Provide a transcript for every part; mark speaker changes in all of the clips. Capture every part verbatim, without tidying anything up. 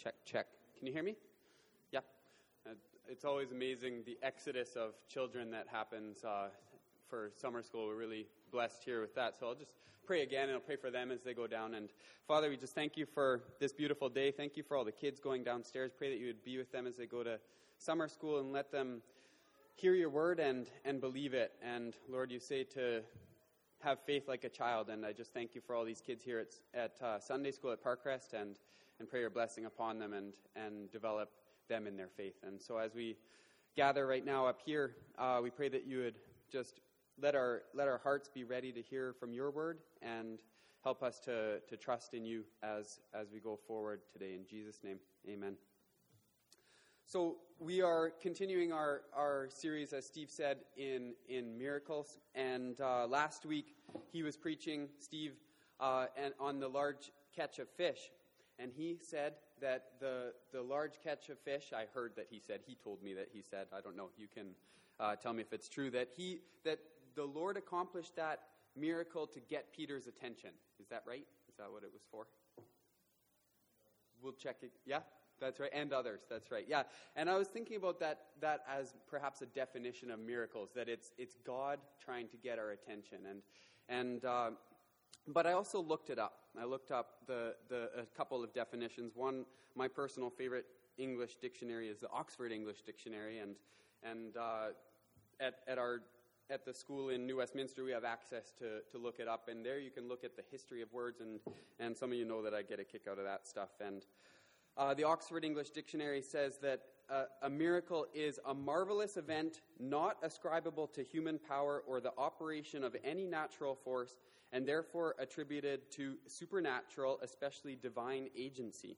Speaker 1: Check, check. Can you hear me? Yeah. Uh, it's always amazing the exodus of children that happens uh, for summer school. We're really blessed here with that. So I'll just pray again, and I'll pray for them as they go down. And Father, we just thank you for this beautiful day. Thank you for all the kids going downstairs. Pray that you would be with them as they go to summer school and let them hear your word and, and believe it. And Lord, you say to have faith like a child. And I just thank you for all these kids here at, at uh, Sunday school at Parkrest, and, and pray your blessing upon them and, and develop them in their faith. And so as we gather right now up here, uh, we pray that you would just let our let our hearts be ready to hear from your word and help us to, to trust in you as, as we go forward today. In Jesus' name, amen. So we are continuing our, our series, as Steve said, in, in miracles. And uh, last week he was preaching, Steve, uh, and on the large catch of fish. And he said that the the large catch of fish, I heard that he said, he told me that he said, I don't know, you can uh, tell me if it's true, that he that the Lord accomplished that miracle to get Peter's attention. Is that right? Is that what it was for? We'll check it. Yeah? That's right, and others, that's right. Yeah, and I was thinking about that that as perhaps a definition of miracles, that it's it's God trying to get our attention. And and uh, but I also looked it up. I looked up the the a couple of definitions. One, my personal favorite English dictionary is the Oxford English Dictionary, and and uh, at at our at the school in New Westminster we have access to to look it up, and there you can look at the history of words, and and some of you know that I get a kick out of that stuff. And Uh, the Oxford English Dictionary says that uh, a miracle is a marvelous event not ascribable to human power or the operation of any natural force, and therefore attributed to supernatural, especially divine agency.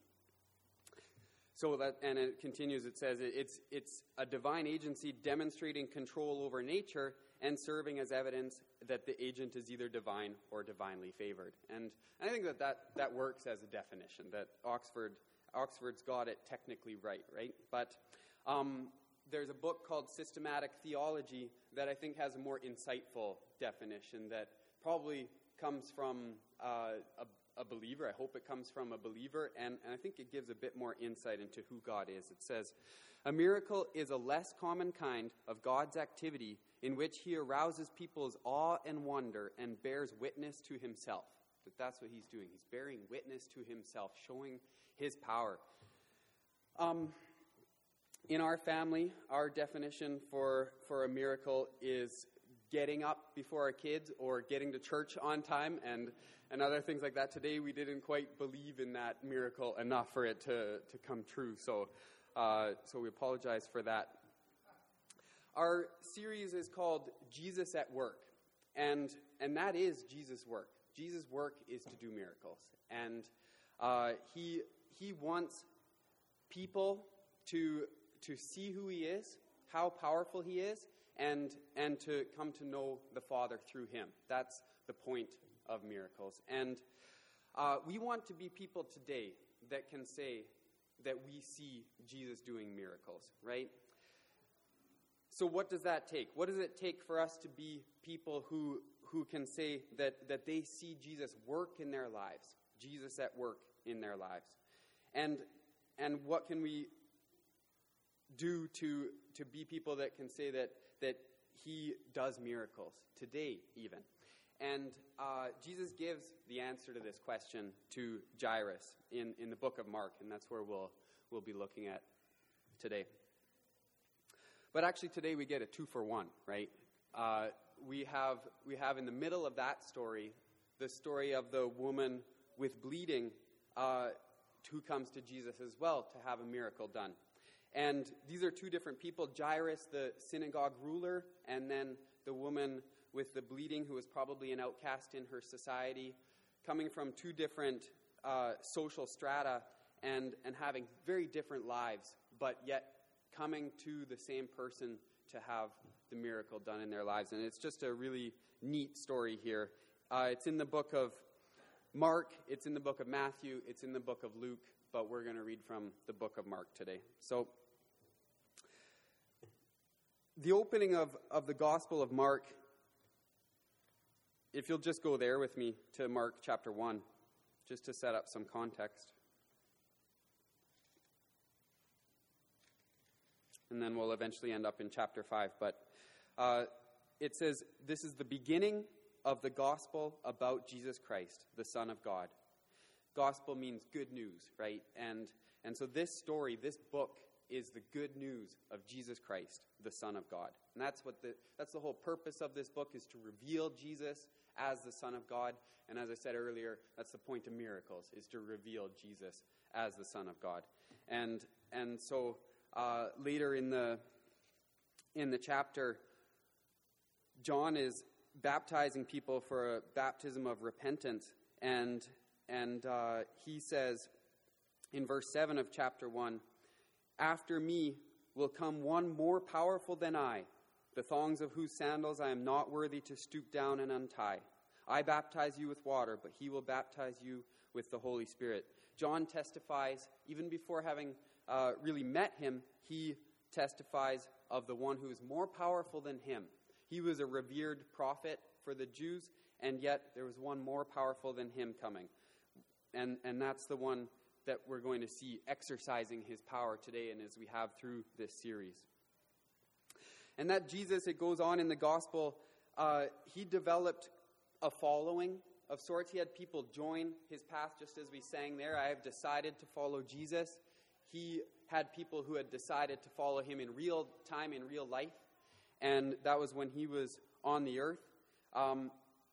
Speaker 1: So that, and it continues, it says it's it's a divine agency demonstrating control over nature and serving as evidence that the agent is either divine or divinely favored. And I think that that, that works as a definition, that Oxford Oxford's got it technically right, right? But um, there's a book called Systematic Theology that I think has a more insightful definition that probably comes from uh, a, a believer. I hope it comes from a believer, and, and I think it gives a bit more insight into who God is. It says, a miracle is a less common kind of God's activity in which he arouses people's awe and wonder and bears witness to himself. That that's what he's doing. He's bearing witness to himself, showing his power. Um, in our family, our definition for, for a miracle is getting up before our kids or getting to church on time and, and other things like that. Today, we didn't quite believe in that miracle enough for it to, to come true. So, uh, so we apologize for that. Our series is called Jesus at Work, and and that is Jesus' work. Jesus' work is to do miracles, and uh, he he wants people to to see who he is, how powerful he is, and and to come to know the Father through him. That's the point of miracles, and uh, we want to be people today that can say that we see Jesus doing miracles, right? So what does that take? What does it take for us to be people who who can say that, that they see Jesus work in their lives, Jesus at work in their lives? And and what can we do to to be people that can say that that he does miracles today even? And uh, Jesus gives the answer to this question to Jairus in, in the book of Mark, and that's where we'll we'll be looking at today. But actually today we get a two for one, right? Uh, we have we have in the middle of that story the story of the woman with bleeding uh, who comes to Jesus as well to have a miracle done. And these are two different people, Jairus, the synagogue ruler, and then the woman with the bleeding, who was probably an outcast in her society, coming from two different uh, social strata and, and having very different lives, but yet coming to the same person to have the miracle done in their lives. And it's just a really neat story here. Uh, it's in the book of Mark, it's in the book of Matthew, it's in the book of Luke, but we're going to read from the book of Mark today. So, the opening of, of the Gospel of Mark, if you'll just go there with me to Mark chapter one, just to set up some context. and then we'll eventually end up in chapter five. But uh, it says, this is the beginning of the gospel about Jesus Christ, the Son of God. Gospel means good news, right? And and so this story, this book, is the good news of Jesus Christ, the Son of God. And that's what the that's the whole purpose of this book, is to reveal Jesus as the Son of God. And as I said earlier, that's the point of miracles, is to reveal Jesus as the Son of God. And and so uh, later in the in the chapter, John is baptizing people for a baptism of repentance, and and uh, he says in verse seven of chapter one, "After me will come one more powerful than I, the thongs of whose sandals I am not worthy to stoop down and untie. I baptize you with water, but he will baptize you with the Holy Spirit." John testifies, even before having uh, really met him, he testifies of the one who is more powerful than him. He was a revered prophet for the Jews, and yet there was one more powerful than him coming. And, and that's the one that we're going to see exercising his power today, and as we have through this series. And that Jesus, it goes on in the gospel, uh, he developed a following of sorts. He had people join his path, just as we sang there. I have decided to follow Jesus. He had people who had decided to follow him in real time, in real life. And that was when he was on the earth. Um,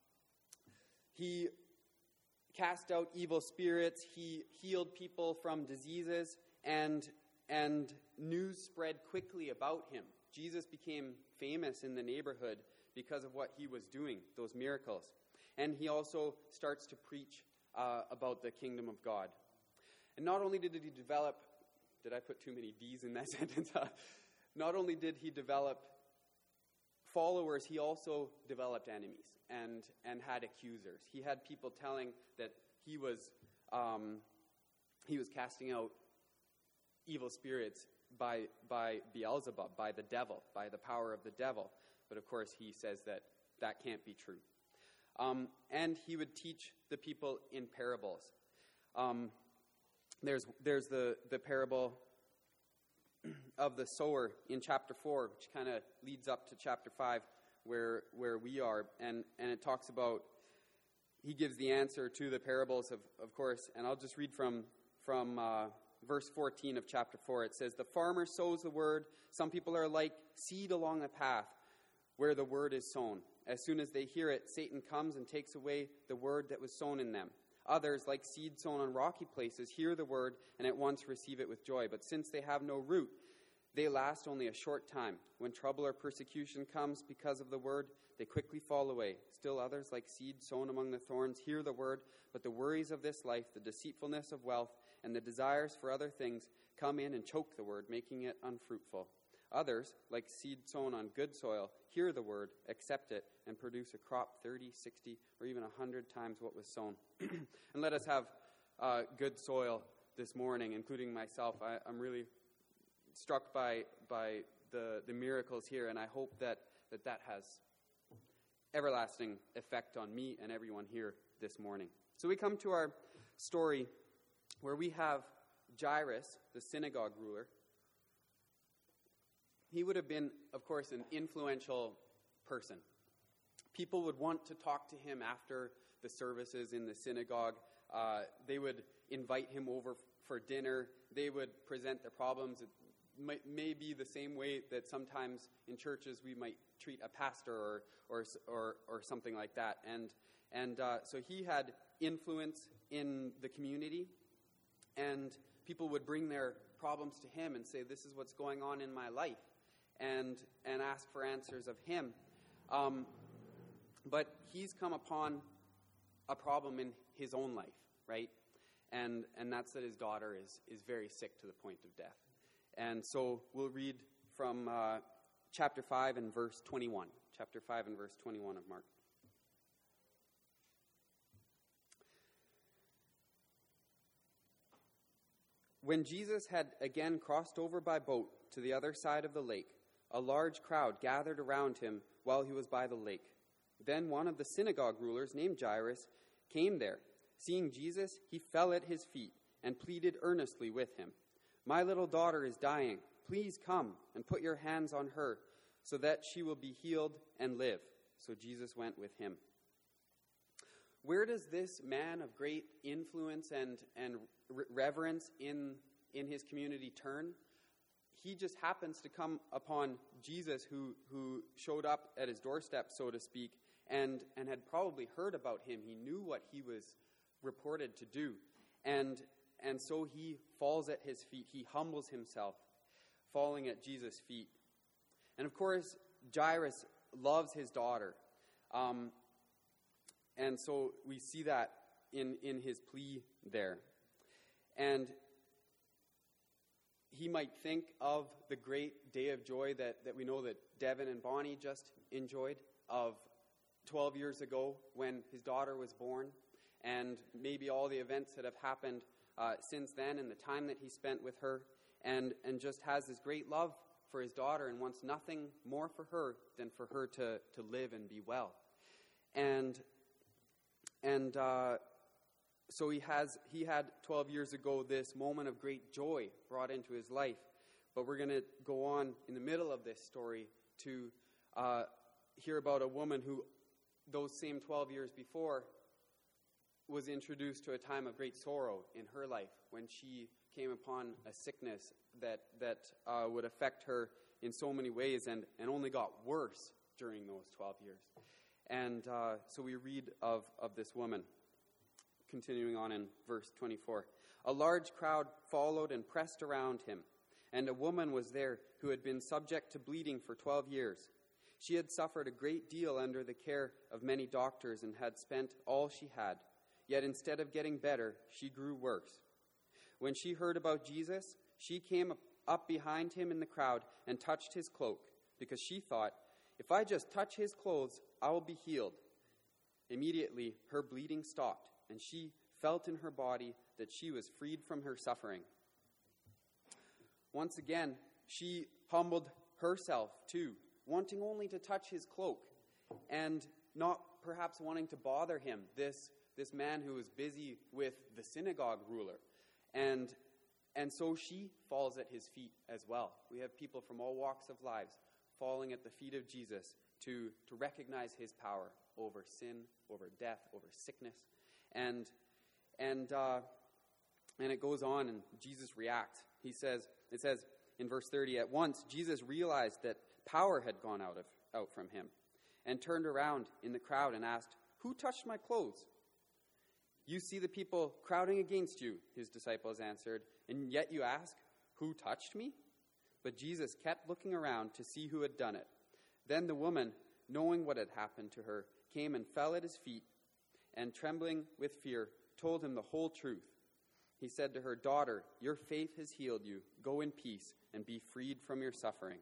Speaker 1: he cast out evil spirits. He healed people from diseases. And, and news spread quickly about him. Jesus became famous in the neighborhood because of what he was doing, those miracles. And he also starts to preach uh, about the kingdom of God. And not only did he develop, did I put too many D's in that sentence? Not only did he develop followers, he also developed enemies and, and had accusers. He had people telling that he was um, he was casting out evil spirits by by Beelzebub, by the devil, by the power of the devil. But of course, he says that that can't be true. Um, and he would teach the people in parables. Um, there's there's the, the parable of the sower in chapter four, which kind of leads up to chapter five, where where we are. And, and it talks about, he gives the answer to the parables, of, of course. And I'll just read from, from uh, verse fourteen of chapter four. It says, "The farmer sows the word. Some people are like seed along the path where the word is sown. As soon as they hear it, Satan comes and takes away the word that was sown in them. Others, like seed sown on rocky places, hear the word and at once receive it with joy. But since they have no root, they last only a short time. When trouble or persecution comes because of the word, they quickly fall away. Still others, like seed sown among the thorns, hear the word, but the worries of this life, the deceitfulness of wealth, and the desires for other things come in and choke the word, making it unfruitful. Others, like seed sown on good soil, hear the word, accept it, and produce a crop thirty, sixty, or even one hundred times what was sown." And let us have uh, good soil this morning, including myself. I, I'm really struck by by the, the miracles here, and I hope that, that that has everlasting effect on me and everyone here this morning. So we come to our story where we have Jairus, the synagogue ruler. He would have been, of course, an influential person. People would want to talk to him after the services in the synagogue. Uh, they would invite him over for dinner. They would present their problems. It might, may be the same way that sometimes in churches we might treat a pastor or or or, or something like that. And and uh, so he had influence in the community, and people would bring their problems to him and say, "This is what's going on in my life." And and ask for answers of him. Um, but he's come upon a problem in his own life, right? And and that's that his daughter is, is very sick to the point of death. And so we'll read from uh, chapter five and verse twenty-one. Chapter five and verse twenty-one of Mark. "When Jesus had again crossed over by boat to the other side of the lake, a large crowd gathered around him while he was by the lake. Then one of the synagogue rulers, named Jairus, came there. Seeing Jesus, he fell at his feet and pleaded earnestly with him. 'My little daughter is dying. please come and put your hands on her so that she will be healed and live." So Jesus went with him. Where does this man of great influence and, and reverence in, in his community turn? He just happens to come upon Jesus, who, who showed up at his doorstep, so to speak, and, and had probably heard about him. He knew what he was reported to do. And, and so he falls at his feet. He humbles himself, falling at Jesus' feet. And of course, Jairus loves his daughter. Um, and so we see that in, in his plea there. And he might think of the great day of joy that, that we know that Devin and Bonnie just enjoyed, of twelve years ago when his daughter was born, and maybe all the events that have happened uh, since then and the time that he spent with her, and, and just has this great love for his daughter and wants nothing more for her than for her to, to live and be well. And and uh, so he has he had twelve years ago this moment of great joy brought into his life. But we're going to go on in the middle of this story to uh, hear about a woman who, those same twelve years before, was introduced to a time of great sorrow in her life when she came upon a sickness that that uh, would affect her in so many ways, and, and only got worse during those twelve years. And uh, so we read of, of this woman, continuing on in verse twenty-four. "A large crowd followed and pressed around him, and a woman was there who had been subject to bleeding for twelve years. She had suffered a great deal under the care of many doctors and had spent all she had. Yet instead of getting better, she grew worse. When she heard about Jesus, she came up behind him in the crowd and touched his cloak, because she thought, 'If I just touch his clothes, I will be healed.' Immediately, her bleeding stopped, and she felt in her body that she was freed from her suffering." Once again, she humbled herself too, wanting only to touch his cloak, and not perhaps wanting to bother him, this, this man who was busy with the synagogue ruler. And, and so she falls at his feet as well. We have people from all walks of lives falling at the feet of Jesus to, to recognize his power over sin, over death, over sickness. And and uh, and it goes on, and Jesus reacts. He says, it says in verse thirty, "At once Jesus realized that power had gone out of out from him, and turned around in the crowd and asked, 'Who touched my clothes?' 'You see the people crowding against you,' his disciples answered, 'and yet you ask, "Who touched me?'" But Jesus kept looking around to see who had done it. Then the woman, knowing what had happened to her, came and fell at his feet, and trembling with fear, told him the whole truth. He said to her, "Daughter, your faith has healed you. Go in peace and be freed from your suffering."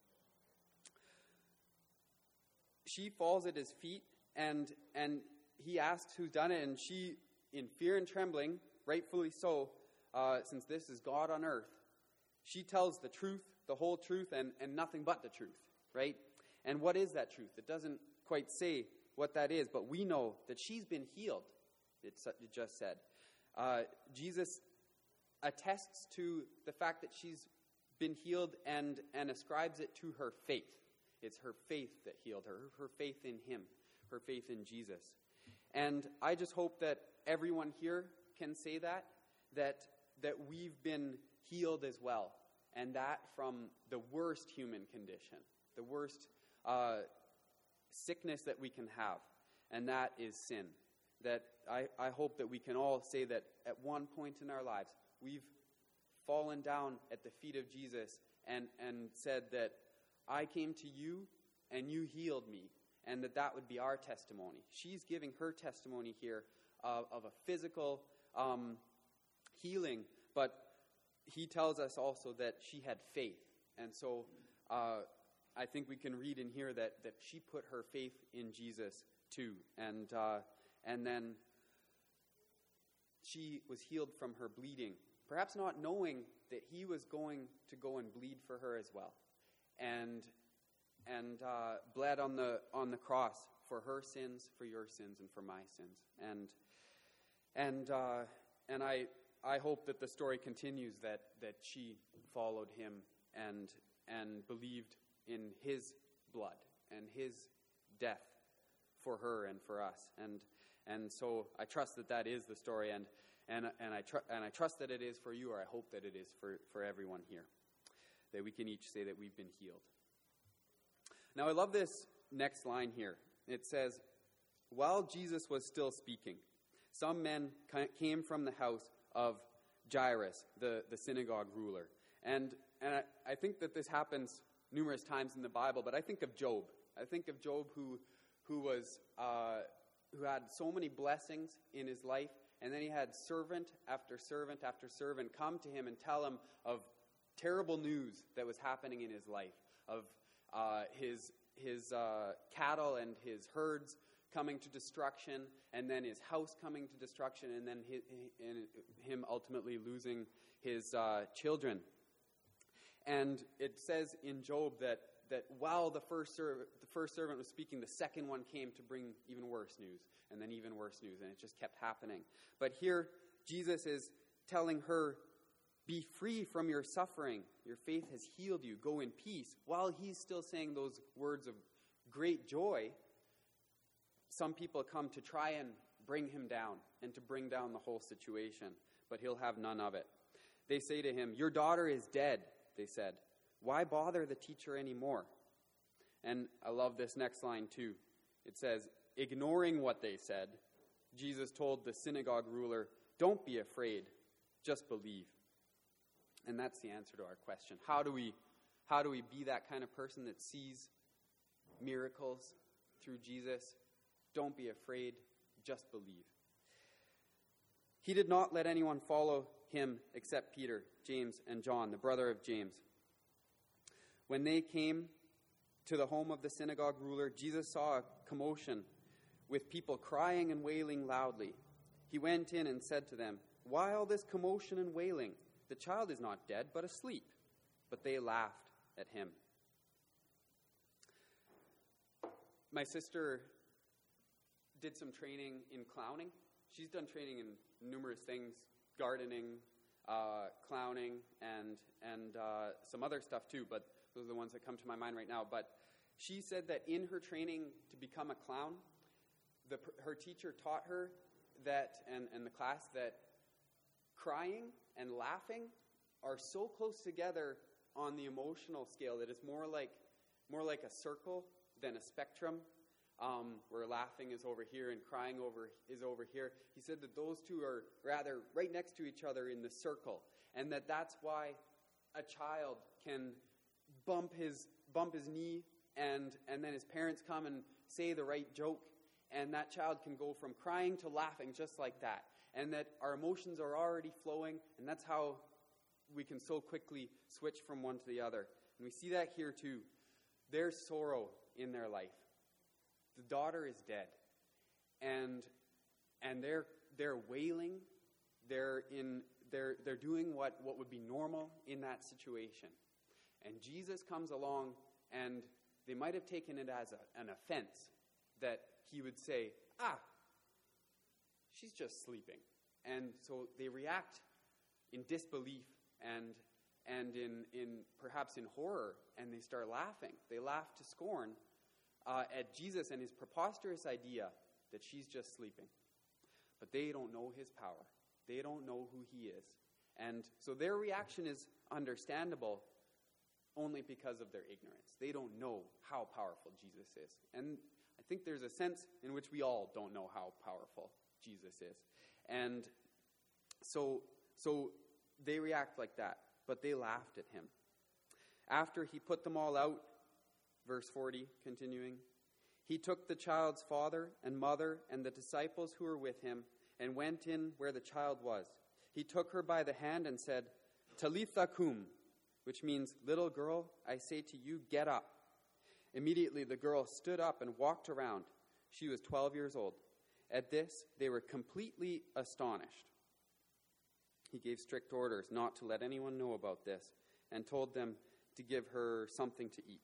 Speaker 1: She falls at his feet, and and he asks who's done it, and she, in fear and trembling, rightfully so, uh, since this is God on earth, she tells the truth, the whole truth, and, and nothing but the truth, right? And what is that truth? It doesn't quite say what that is, but we know that she's been healed, it, it just said. Uh, Jesus attests to the fact that she's been healed and, and ascribes it to her faith. It's her faith that healed her, her faith in him, her faith in Jesus. And I just hope that everyone here can say that, that, that we've been healed as well, and that from the worst human condition, the worst uh, sickness that we can have, and that is sin. That I, I hope that we can all say that at one point in our lives, we've fallen down at the feet of Jesus and, and said that I came to you and you healed me, and that that would be our testimony. She's giving her testimony here of, of a physical um, healing, but he tells us also that she had faith. And so uh, I think we can read in here that, that she put her faith in Jesus too. And uh, and then she was healed from her bleeding, perhaps not knowing that he was going to go and bleed for her as well. And and uh, bled on the on the cross for her sins, for your sins, and for my sins. And and uh, and I I hope that the story continues that that she followed him and and believed in his blood and his death for her and for us. And and so I trust that that is the story, and and and I tr- and I trust that it is for you, or I hope that it is for, for everyone here, that we can each say that we've been healed. Now I love this next line here. It says, while Jesus was still speaking, some men came from the house of Jairus, the, the synagogue ruler. And and I, I think that this happens numerous times in the Bible, but I think of Job. I think of Job who who was uh, who had so many blessings in his life, and then he had servant after servant after servant come to him and tell him of terrible news that was happening in his life, of uh, his his uh, cattle and his herds coming to destruction, and then his house coming to destruction, and then his, and him ultimately losing his uh, children. And it says in Job that that while the first servant, the first servant was speaking, the second one came to bring even worse news, and then even worse news, and it just kept happening. But here, Jesus is telling her, be free from your suffering. Your faith has healed you. Go in peace. While he's still saying those words of great joy, some people come to try and bring him down and to bring down the whole situation, but he'll have none of it. They say to him, your daughter is dead, they said. Why bother the teacher anymore? And I love this next line too. It says, ignoring what they said, Jesus told the synagogue ruler, don't be afraid, just believe. And that's the answer to our question. How do we, how do we be that kind of person that sees miracles through Jesus? Don't be afraid, just believe. He did not let anyone follow him except Peter, James, and John, the brother of James. When they came to the home of the synagogue ruler, Jesus saw a commotion with people crying and wailing loudly. He went in and said to them, why all this commotion and wailing? The child is not dead, but asleep. But they laughed at him. My sister did some training in clowning. She's done training in numerous things, gardening, uh, clowning, and and uh, some other stuff too, but those are the ones that come to my mind right now. But she said that in her training to become a clown, the, her teacher taught her that, and, and the class, that crying and laughing are so close together on the emotional scale that it's more like more like a circle than a spectrum, um, where laughing is over here and crying over is over here. He said that those two are rather right next to each other in the circle, and that that's why a child can bump his bump his knee, and and then his parents come and say the right joke, and that child can go from crying to laughing just like that. And that our emotions are already flowing, and that's how we can so quickly switch from one to the other. And we see that here too. There's sorrow in their life. The daughter is dead, and and they're they're wailing. They're in they're they're doing what, what would be normal in that situation. And Jesus comes along, and they might have taken it as a, an offense that he would say, ah, she's just sleeping. And so they react in disbelief and and in, in perhaps in horror, and they start laughing. They laugh to scorn uh, at Jesus and his preposterous idea that she's just sleeping. But they don't know his power. They don't know who he is. And so their reaction is understandable only because of their ignorance. They don't know how powerful Jesus is. And I think there's a sense in which we all don't know how powerful Jesus is. And so so they react like that, but they laughed at him. After he put them all out, verse forty, continuing, he took the child's father and mother and the disciples who were with him and went in where the child was. He took her by the hand and said, Talitha cum, which means, little girl, I say to you, get up. Immediately the girl stood up and walked around. She was twelve years old. At this, they were completely astonished. He gave strict orders not to let anyone know about this and told them to give her something to eat.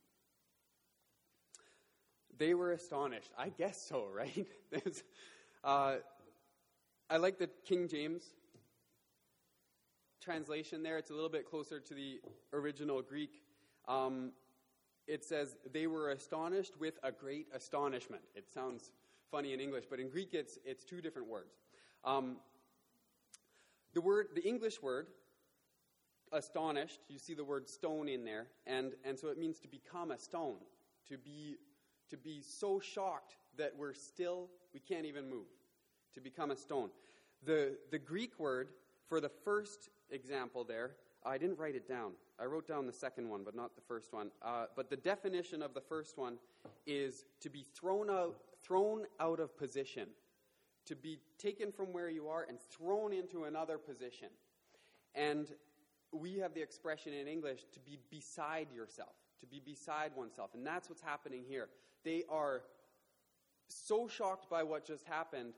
Speaker 1: They were astonished. I guess so, right? uh, I like the King James translation there, it's a little bit closer to the original Greek. Um, it says, they were astonished with a great astonishment. It sounds funny in English, but in Greek it's it's two different words. Um, the word, the English word, astonished, you see the word stone in there, and, and so it means to become a stone, to be to be so shocked that we're still, we can't even move, to become a stone. The the Greek word for the first example there, I didn't write it down. I wrote down the second one, but not the first one. Uh, but the definition of the first one is to be thrown out, thrown out of position, to be taken from where you are and thrown into another position. And we have the expression in English, to be beside yourself, to be beside oneself. And that's what's happening here. They are so shocked by what just happened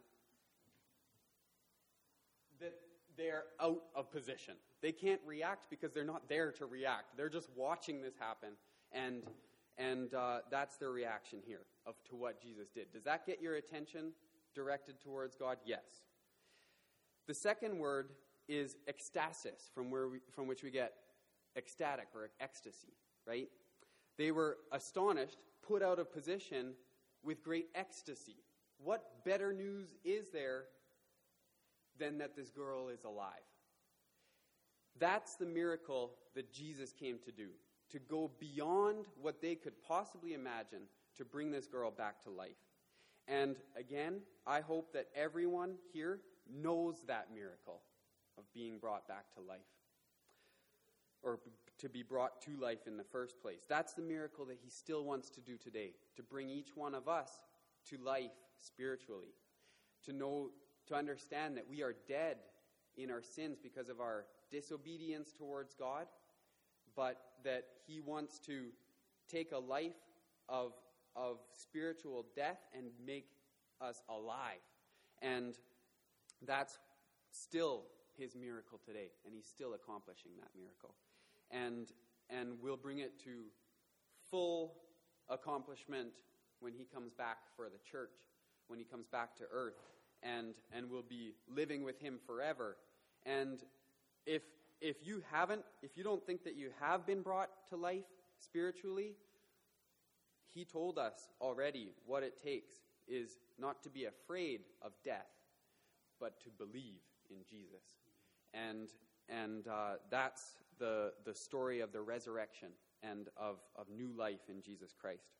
Speaker 1: that they're out of position. They can't react because they're not there to react. They're just watching this happen, and and uh, that's their reaction here of to what Jesus did. Does that get your attention directed towards God? Yes. The second word is ecstasis, from where we, from which we get ecstatic or ecstasy, right? They were astonished, put out of position with great ecstasy. What better news is there than that this girl is alive? That's the miracle that Jesus came to do, to go beyond what they could possibly imagine to bring this girl back to life. And again, I hope that everyone here knows that miracle of being brought back to life, or to be brought to life in the first place. That's the miracle that he still wants to do today, to bring each one of us to life spiritually, to know, to understand that we are dead in our sins because of our disobedience towards God, but that he wants to take a life of, of spiritual death and make us alive. And that's still his miracle today, and he's still accomplishing that miracle. And and we'll bring it to full accomplishment when he comes back for the church, when he comes back to earth, and and we'll be living with him forever. And if if you haven't, if you don't think that you have been brought to life spiritually, he told us already what it takes is not to be afraid of death, but to believe in Jesus. And and uh, that's the the story of the resurrection and of, of new life in Jesus Christ.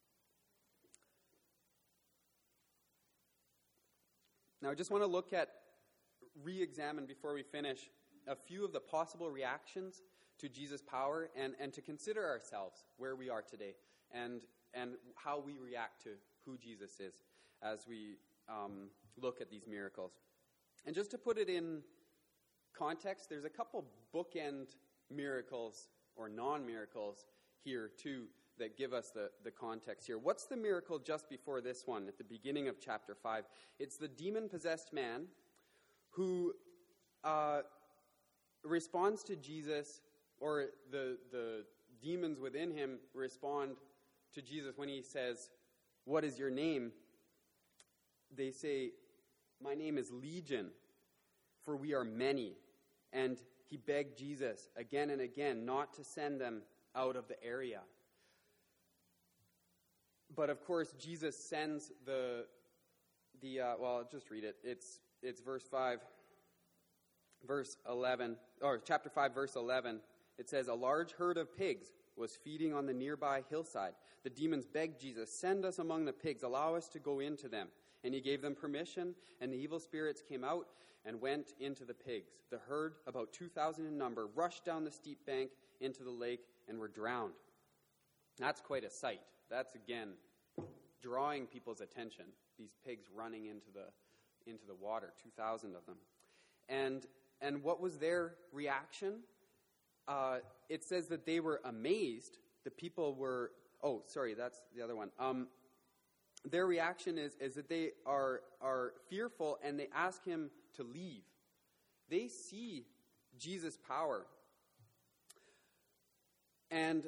Speaker 1: Now I just want to look at, re-examine before we finish, a few of the possible reactions to Jesus' power, and, and to consider ourselves where we are today, and and how we react to who Jesus is as we um, look at these miracles. And just to put it in context, there's a couple bookend miracles or non-miracles here too that give us the, the context here. What's the miracle just before this one at the beginning of chapter five? It's the demon-possessed man who uh, responds to Jesus, or the the demons within him respond to Jesus when he says, "What is your name?" They say, "My name is Legion, for we are many." And he begged Jesus again and again not to send them out of the area. But of course, Jesus sends the the uh, well, I'll just read it. It's it's verse five, verse eleven, or chapter five, verse eleven. It says, "A large herd of pigs was feeding on the nearby hillside. The demons begged Jesus, 'Send us among the pigs, allow us to go into them.' And he gave them permission, and the evil spirits came out and went into the pigs. The herd, about two thousand in number, rushed down the steep bank into the lake and were drowned." That's quite a sight. That's, again, drawing people's attention. These pigs running into the into the water, two thousand of them. And and what was their reaction? Uh, it says that they were amazed. The people were, oh, sorry, that's the other one. Um, their reaction is, is that they are, are fearful, and they ask him to leave. They see Jesus' power. And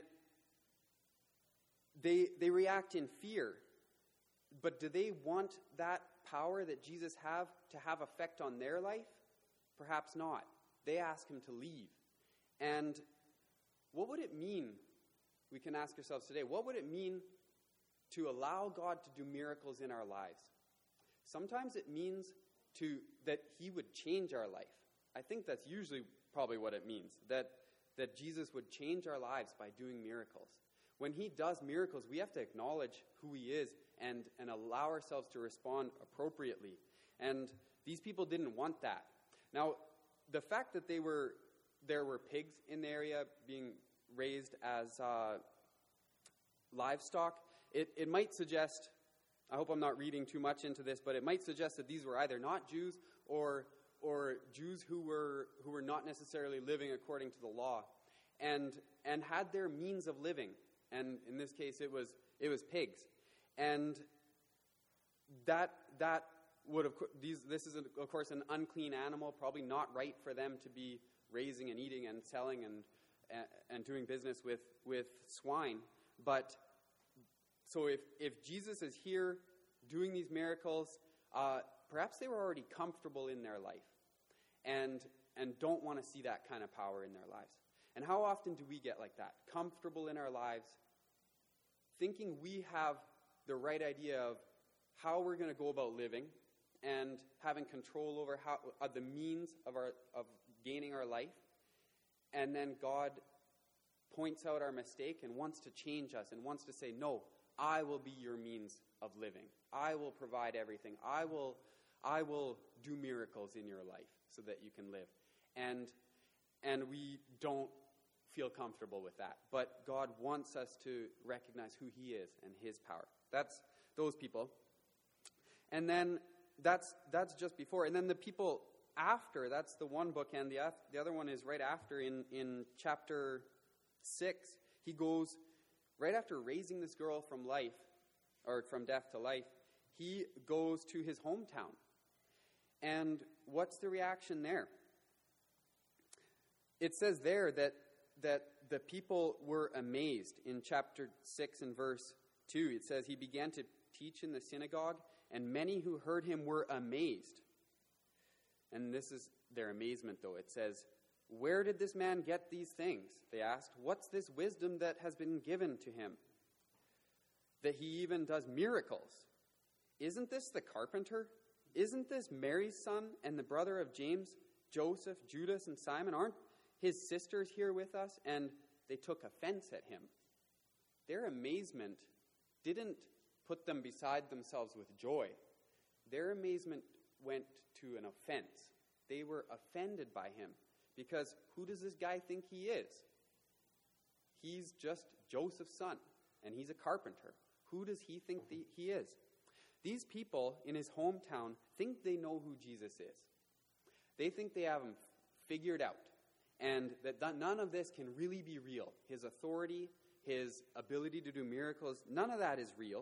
Speaker 1: they they react in fear. But do they want that power that Jesus have to have effect on their life? Perhaps not. they ask him to leave. And what would it mean, we can ask ourselves today, what would it mean to allow God to do miracles in our lives? Sometimes it means to that he would change our life. I think that's usually probably what it means, that, that Jesus would change our lives by doing miracles. When he does miracles, we have to acknowledge who he is and, and allow ourselves to respond appropriately. And these people didn't want that. Now, the fact that they were there were pigs in the area being raised as uh, livestock, it, it might suggest, I hope I'm not reading too much into this, but it might suggest that these were either not Jews or or Jews who were who were not necessarily living according to the law, and and had their means of living. And in this case, it was it was pigs, and that that would have these this is of course an unclean animal, probably not right for them to be raising and eating and selling and and, and doing business with with swine. But so if if Jesus is here doing these miracles, uh, perhaps they were already comfortable in their life, and and don't want to see that kind of power in their lives. And how often do we get like that? Comfortable in our lives, thinking we have the right idea of how we're going to go about living, and having control over how uh, the means of our of gaining our life, and then God points out our mistake and wants to change us and wants to say, "No, I will be your means of living. I will provide everything. I will, I will do miracles in your life so that you can live." And and we don't feel comfortable with that. But God wants us to recognize who he is and his power. That's those people. And then that's that's just before. And then the people after, that's the one bookend. The, the other one is right after in, in chapter six. He goes, right after raising this girl from life, or from death to life, he goes to his hometown. And what's the reaction there? It says there that that the people were amazed. In chapter six and verse two, it says, he began to teach in the synagogue, and many who heard him were amazed. And this is their amazement, though. It says, "Where did this man get these things?" They asked. "What's this wisdom that has been given to him, that he even does miracles? Isn't this the carpenter? Isn't this Mary's son and the brother of James, Joseph, Judas, and Simon? Aren't his sisters here with us?" And they took offense at him. Their amazement didn't put them beside themselves with joy. Their amazement went to an offense. They were offended by him, because who does this guy think he is? He's just Joseph's son, and he's a carpenter. Who does he think the, he is? These people in his hometown think they know who Jesus is. They think they have him figured out, and that none of this can really be real. His authority, his ability to do miracles, none of that is real.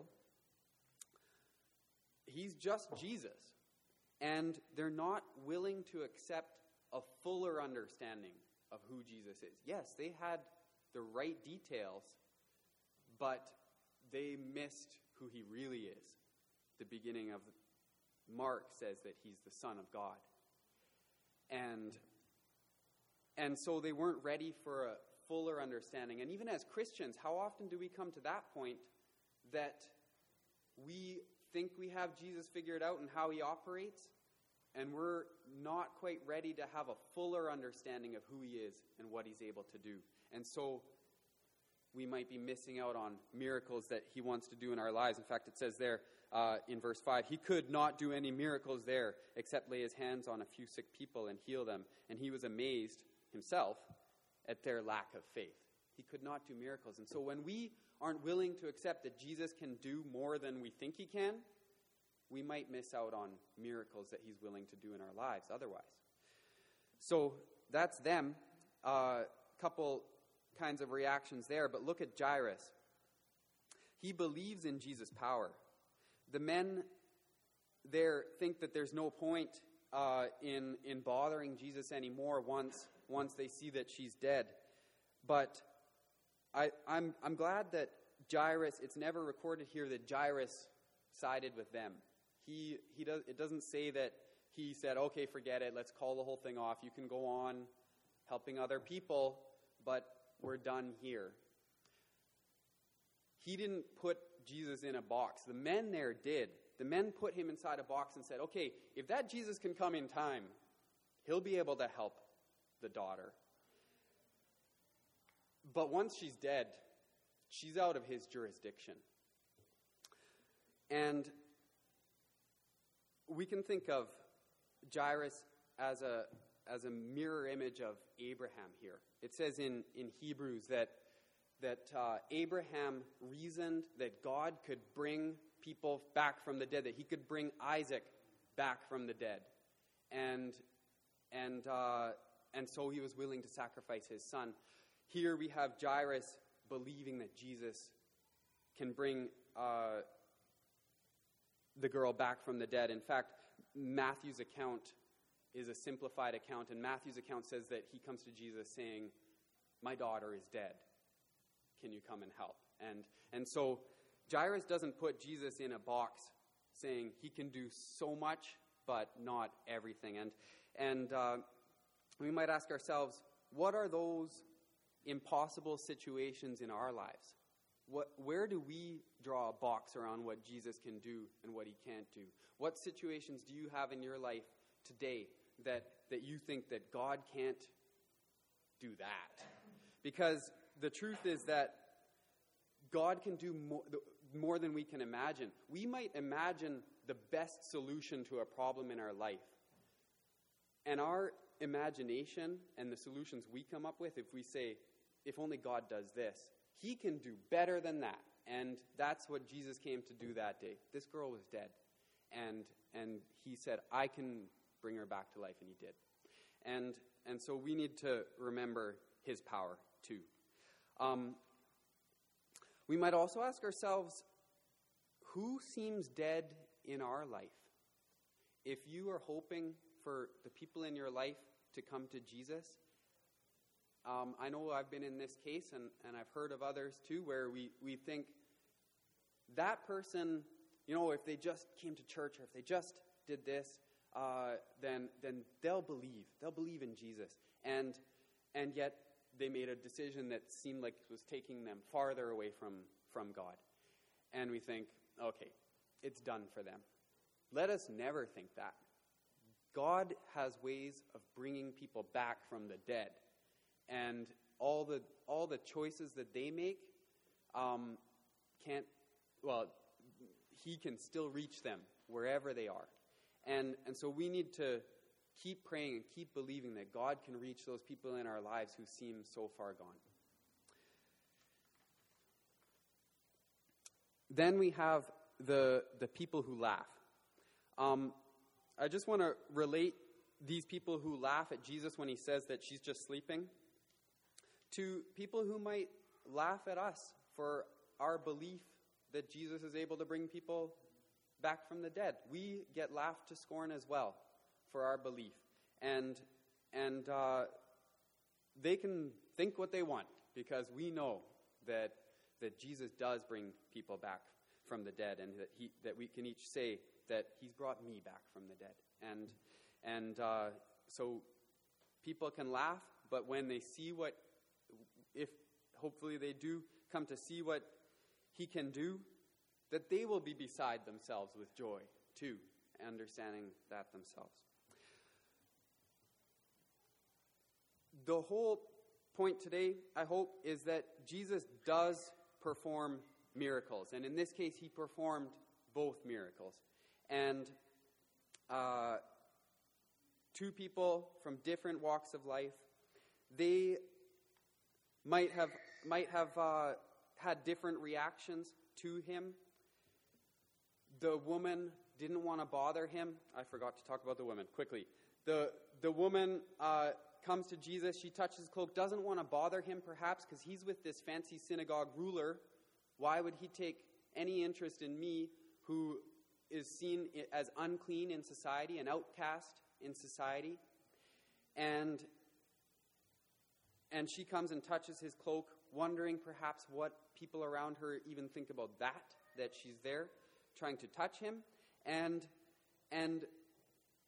Speaker 1: He's just Jesus. And they're not willing to accept a fuller understanding of who Jesus is. Yes, they had the right details, but they missed who he really is. The beginning of Mark says that he's the Son of God. And, and so they weren't ready for a fuller understanding. And even as Christians, how often do we come to that point that we think we have Jesus figured out and how he operates, and we're not quite ready to have a fuller understanding of who he is and what he's able to do. And so we might be missing out on miracles that he wants to do in our lives. In fact, it says there uh, in verse five, he could not do any miracles there except lay his hands on a few sick people and heal them. And he was amazed himself at their lack of faith. He could not do miracles. And so when we aren't willing to accept that Jesus can do more than we think he can, we might miss out on miracles that he's willing to do in our lives otherwise. So that's them. A uh, couple kinds of reactions there, but look at Jairus. He believes in Jesus' power. The men there think that there's no point uh, in in bothering Jesus anymore once once they see that she's dead. But I, I'm I'm glad that Jairus, it's never recorded here that Jairus sided with them. He he does. It doesn't say that he said, okay, forget it. Let's call the whole thing off. You can go on helping other people, but we're done here. He didn't put Jesus in a box. The men there did. The men put him inside a box and said, okay, if that Jesus can come in time, he'll be able to help the daughter. But once she's dead, she's out of his jurisdiction. And we can think of Jairus as a as a mirror image of Abraham here. It says in, in Hebrews that that uh, Abraham reasoned that God could bring people back from the dead, that he could bring Isaac back from the dead. And and uh, and so he was willing to sacrifice his son. Here we have Jairus believing that Jesus can bring uh, the girl back from the dead. In fact, Matthew's account is a simplified account, and Matthew's account says that he comes to Jesus saying, my daughter is dead. Can you come and help? And and so Jairus doesn't put Jesus in a box saying he can do so much, but not everything. And, and uh, we might ask ourselves, what are those impossible situations in our lives? What, where do we draw a box around what Jesus can do and what he can't do? What situations do you have in your life today that, that you think that God can't do that? Because the truth is that God can do more, more than we can imagine. We might imagine the best solution to a problem in our life. And our imagination and the solutions we come up with, if we say, if only God does this, he can do better than that. And that's what Jesus came to do that day. This girl was dead. And and he said, I can bring her back to life, and he did. And and so we need to remember his power too. Um, we might also ask ourselves, who seems dead in our life? If you are hoping for the people in your life to come to Jesus, um, I know I've been in this case, and, and I've heard of others too, where we, we think that person, you know, if they just came to church, or if they just did this, uh, then then they'll believe. They'll believe in Jesus. And and yet they made a decision that seemed like it was taking them farther away from, from God. And we think, okay, it's done for them. Let us never think that. God has ways of bringing people back from the dead. And all the all the choices that they make um, can't, well, he can still reach them wherever they are. And and so we need to keep praying and keep believing that God can reach those people in our lives who seem so far gone. Then we have the the people who laugh. Um, I just want to relate these people who laugh at Jesus when he says that she's just sleeping to people who might laugh at us for our belief that Jesus is able to bring people back from the dead. We get laughed to scorn as well for our belief. And and uh, they can think what they want, because we know that that Jesus does bring people back from the dead, and that he that we can each say that he's brought me back from the dead. And and uh, so people can laugh, but when they see what, if hopefully they do come to see what he can do, that they will be beside themselves with joy too, understanding that themselves. The whole point today, I hope, is that Jesus does perform miracles. And in this case, he performed both miracles. And uh, two people from different walks of life, they might have might have uh, had different reactions to him. The woman didn't want to bother him. I forgot to talk about the woman quickly. The the woman uh, comes to Jesus. She touches his cloak. Doesn't want to bother him, perhaps, because he's with this fancy synagogue ruler. Why would he take any interest in me, who is seen as unclean in society, an outcast in society? And and she comes and touches his cloak, wondering perhaps what people around her even think about that, that she's there trying to touch him. And and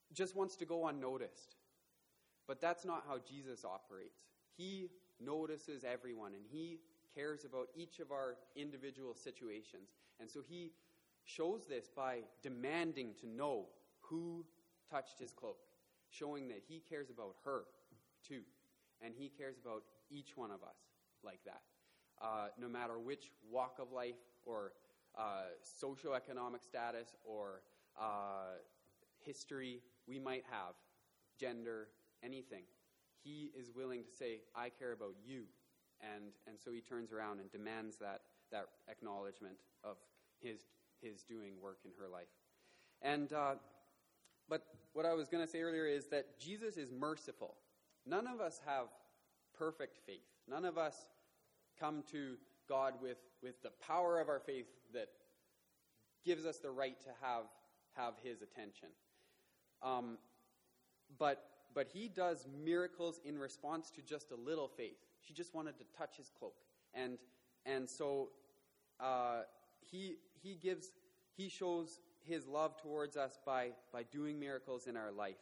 Speaker 1: just wants to go unnoticed. But that's not how Jesus operates. He notices everyone, and he cares about each of our individual situations. And so he shows this by demanding to know who touched his cloak, showing that he cares about her too, and he cares about each one of us like that. Uh, no matter which walk of life or uh, socioeconomic status or uh, history we might have, gender, anything, he is willing to say, I care about you. And and so he turns around and demands that that acknowledgement of his his doing work in her life. And uh, but what I was going to say earlier is that Jesus is merciful. None of us have perfect faith. None of us come to God with, with the power of our faith that gives us the right to have have his attention. Um, but but he does miracles in response to just a little faith. She just wanted to touch his cloak, and and so uh, he he gives he shows his love towards us by by doing miracles in our life.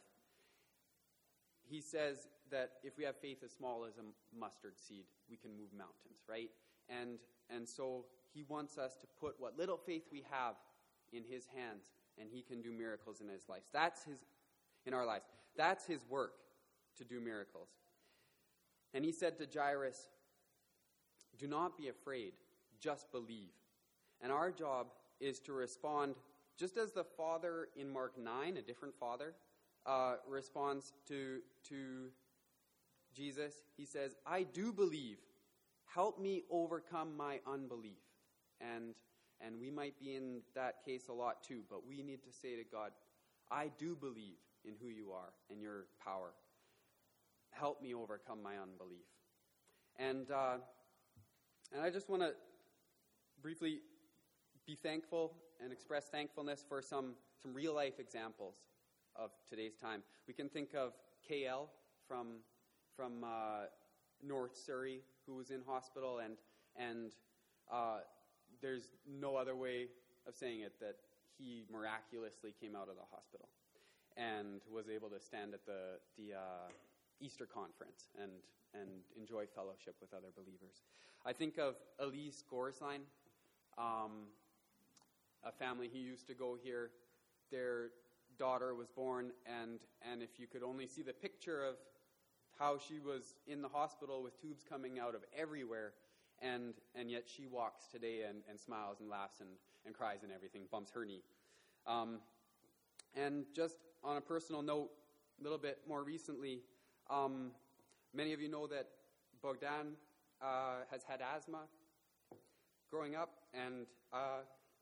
Speaker 1: He says that if we have faith as small as a mustard seed, we can move mountains, right? And and so he wants us to put what little faith we have in his hands, and he can do miracles in his life. That's his in our lives. That's his work, to do miracles. And he said to Jairus, do not be afraid, just believe. And our job is to respond just as the father in Mark nine, a different father, uh, responds to, to Jesus. He says, I do believe. Help me overcome my unbelief. And, and we might be in that case a lot too, but we need to say to God, I do believe in who you are and your power. Help me overcome my unbelief. And uh, and I just want to briefly be thankful and express thankfulness for some, some real-life examples of today's time. We can think of K L from from uh, North Surrey, who was in hospital, and and uh, there's no other way of saying it that he miraculously came out of the hospital and was able to stand at the the uh, Easter conference and and enjoy fellowship with other believers. I think of Elise Gorsline, um, a family he used to go here. Their daughter was born, and and if you could only see the picture of how she was in the hospital with tubes coming out of everywhere, and and yet she walks today and, and smiles and laughs and, and cries and everything, bumps her knee. Um, and just on a personal note, a little bit more recently, um, many of you know that Bogdan uh, has had asthma growing up, and uh,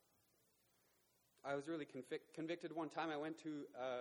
Speaker 1: I was really convic- convicted one time. I went to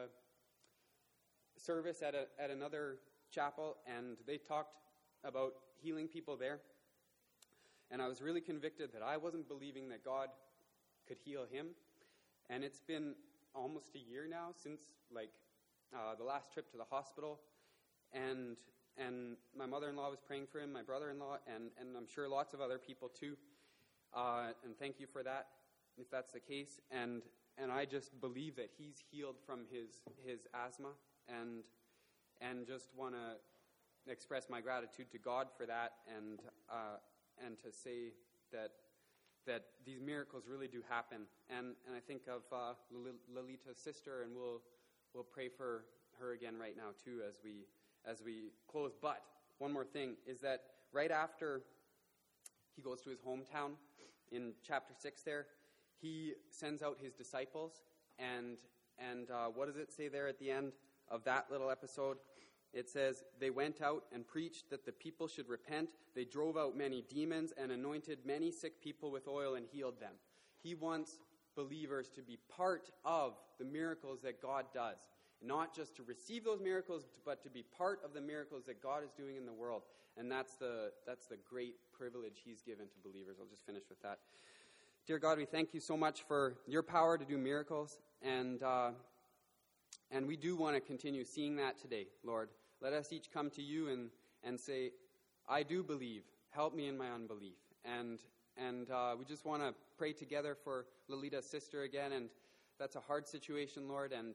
Speaker 1: a service at a, at another chapel, and they talked about healing people there. And I was really convicted that I wasn't believing that God could heal him. And it's been almost a year now since, like, uh, the last trip to the hospital. And and my mother-in-law was praying for him, my brother-in-law, and, and I'm sure lots of other people too. Uh, and thank you for that, if that's the case. And and I just believe that he's healed from his his asthma, and and just want to express my gratitude to God for that, and uh, and to say that that these miracles really do happen. And and I think of uh, Lolita's sister, and we'll we'll pray for her again right now too as we as we close. But one more thing is that right after he goes to his hometown in chapter six there, he sends out his disciples, and and uh, what does it say there at the end of that little episode? It says, they went out and preached that the people should repent. They drove out many demons and anointed many sick people with oil and healed them. He wants believers to be part of the miracles that God does. Not just to receive those miracles, but to be part of the miracles that God is doing in the world. And that's the that's the great privilege he's given to believers. I'll just finish with that. Dear God, we thank you so much for your power to do miracles. And uh, and we do want to continue seeing that today, Lord. Let us each come to you and, and say, I do believe. Help me in my unbelief. And and uh, we just want to pray together for Lolita's sister again. And that's a hard situation, Lord. And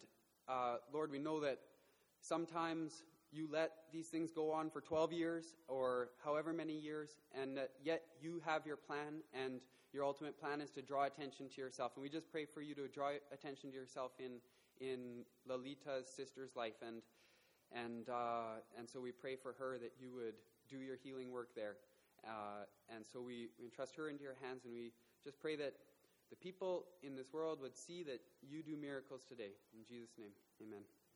Speaker 1: uh, Lord, we know that sometimes you let these things go on for twelve years or however many years, and that yet you have your plan, and your ultimate plan is to draw attention to yourself. And we just pray for you to draw attention to yourself in in Lolita's sister's life, and and uh, and so we pray for her that you would do your healing work there. Uh, and so we, we entrust her into your hands, and we just pray that the people in this world would see that you do miracles today. In Jesus' name, amen.